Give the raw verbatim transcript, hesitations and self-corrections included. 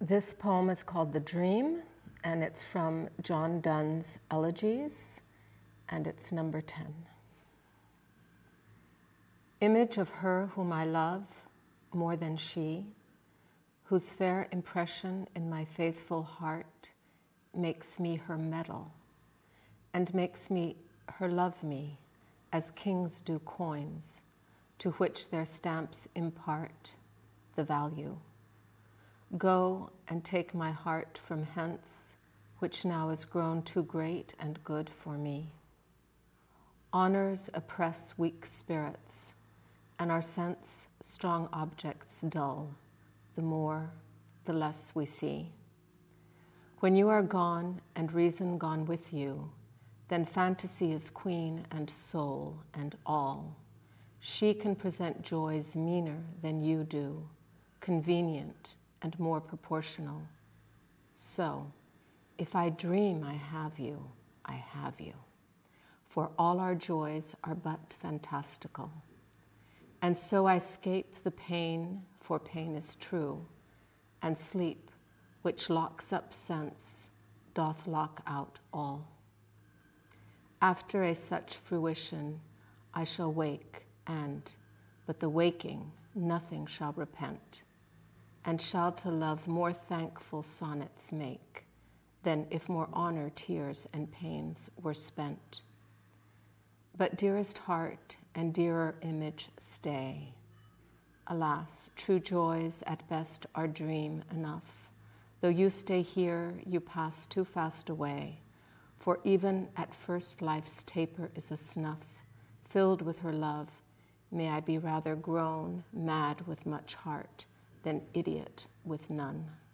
This poem is called The Dream, and it's from John Donne's Elegies, and it's number ten. Image of her whom I love more than she, whose fair impression in my faithful heart makes me her medal, and makes me her love me, as kings do coins, to which their stamps impart the value. Go and take my heart from hence, which now is grown too great and good for me. Honors oppress weak spirits, and our sense strong objects dull, the more, the less we see. When you are gone and reason gone with you, then fantasy is queen and soul and all. She can present joys meaner than you do, convenient and more proportional. So, if I dream I have you, I have you. For all our joys are but fantastical. And so I scape the pain, for pain is true, and sleep, which locks up sense, doth lock out all. After a such fruition, I shall wake, and, but the waking, nothing shall repent, and shall to love more thankful sonnets make, than if more honor, tears, and pains were spent. But dearest heart and dearer image stay. Alas, true joys at best are dream enough. Though you stay here, you pass too fast away, for even at first life's taper is a snuff. Filled with her love, may I be rather grown, mad with much heart, than idiot with none.